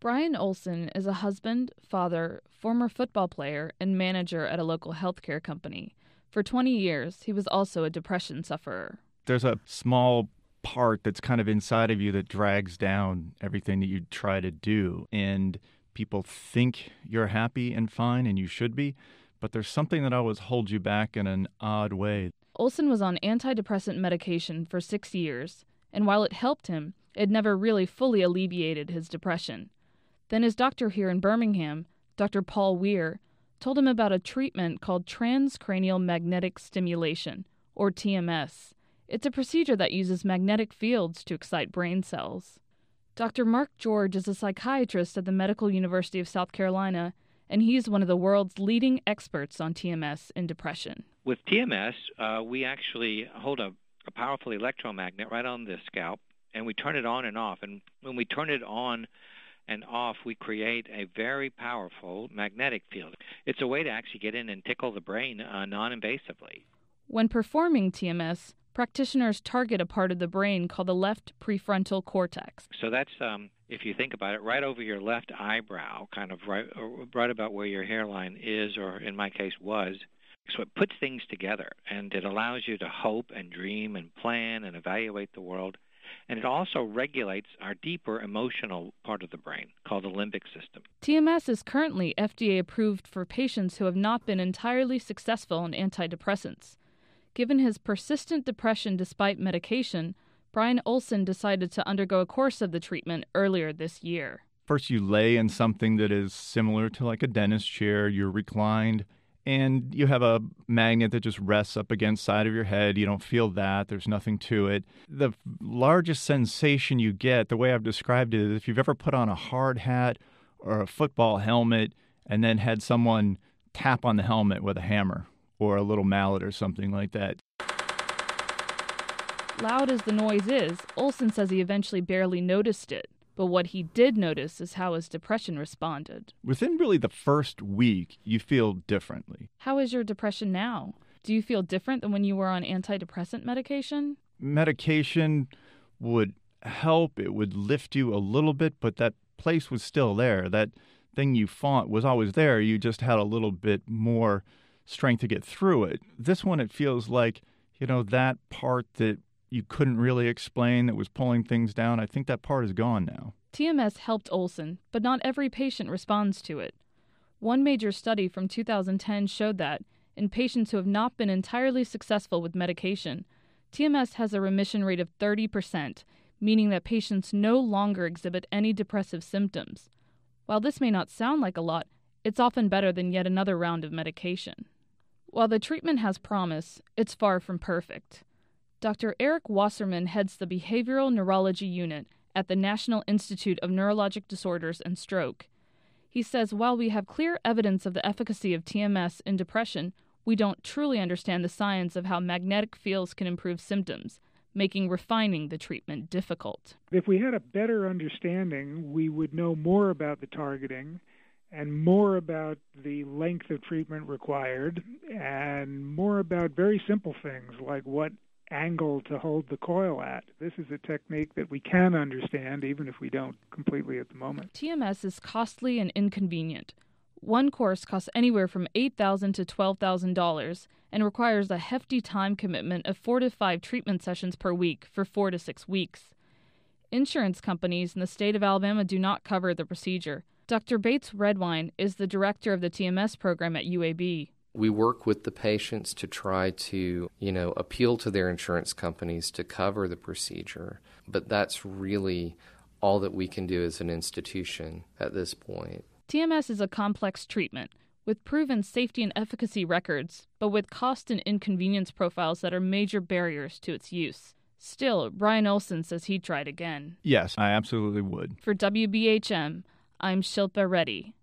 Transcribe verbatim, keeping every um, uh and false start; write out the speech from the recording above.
Brian Olson is a husband, father, former football player, and manager at a local healthcare company. For twenty years, he was also a depression sufferer. There's a small part that's kind of inside of you that drags down everything that you try to do. And people think you're happy and fine, and you should be, but there's something that always holds you back in an odd way. Olson was on antidepressant medication for six years, and while it helped him, it never really fully alleviated his depression. Then his doctor here in Birmingham, Doctor Paul Weir, told him about a treatment called transcranial magnetic stimulation, or T M S. It's a procedure that uses magnetic fields to excite brain cells. Doctor Mark George is a psychiatrist at the Medical University of South Carolina, and he's one of the world's leading experts on T M S in depression. With T M S, uh, we actually hold a, a powerful electromagnet right on the scalp, and we turn it on and off. And when we turn it on and off, we create a very powerful magnetic field. It's a way to actually get in and tickle the brain uh, non-invasively. When performing T M S, practitioners target a part of the brain called the left prefrontal cortex. So that's, um, if you think about it, right over your left eyebrow, kind of right, right about where your hairline is, or in my case was. So it puts things together, and it allows you to hope and dream and plan and evaluate the world. And it also regulates our deeper emotional part of the brain, called the limbic system. T M S is currently F D A approved for patients who have not been entirely successful in antidepressants. Given his persistent depression despite medication, Brian Olson decided to undergo a course of the treatment earlier this year. First, you lay in something that is similar to like a dentist chair. You're reclined, and you have a magnet that just rests up against the side of your head. You don't feel that. There's nothing to it. The largest sensation you get, the way I've described it, is if you've ever put on a hard hat or a football helmet and then had someone tap on the helmet with a hammer or a little mallet or something like that. Loud as the noise is, Olson says he eventually barely noticed it. But what he did notice is how his depression responded. Within really the first week, you feel differently. How is your depression now? Do you feel different than when you were on antidepressant medication? Medication would help. It would lift you a little bit, but that place was still there. That thing you fought was always there. You just had a little bit more strength to get through it. This one, it feels like, you know, that part that you couldn't really explain that was pulling things down, I think that part is gone now. T M S helped Olson, but not every patient responds to it. One major study from two thousand ten showed that, in patients who have not been entirely successful with medication, T M S has a remission rate of thirty percent, meaning that patients no longer exhibit any depressive symptoms. While this may not sound like a lot, it's often better than yet another round of medication. While the treatment has promise, it's far from perfect. Doctor Eric Wasserman heads the Behavioral Neurology Unit at the National Institute of Neurologic Disorders and Stroke. He says while we have clear evidence of the efficacy of T M S in depression, we don't truly understand the science of how magnetic fields can improve symptoms, making refining the treatment difficult. If we had a better understanding, we would know more about the targeting and more about the length of treatment required and more about very simple things like what angle to hold the coil at. This is a technique that we can understand, even if we don't completely at the moment. T M S is costly and inconvenient. One course costs anywhere from eight thousand dollars to twelve thousand dollars and requires a hefty time commitment of four to five treatment sessions per week for four to six weeks. Insurance companies in the state of Alabama do not cover the procedure. Doctor Bates Redwine is the director of the T M S program at U A B. We work with the patients to try to, you know, appeal to their insurance companies to cover the procedure. But that's really all that we can do as an institution at this point. T M S is a complex treatment with proven safety and efficacy records, but with cost and inconvenience profiles that are major barriers to its use. Still, Brian Olson says he'd try it again. Yes, I absolutely would. For W B H M, I'm Shilpa Reddy.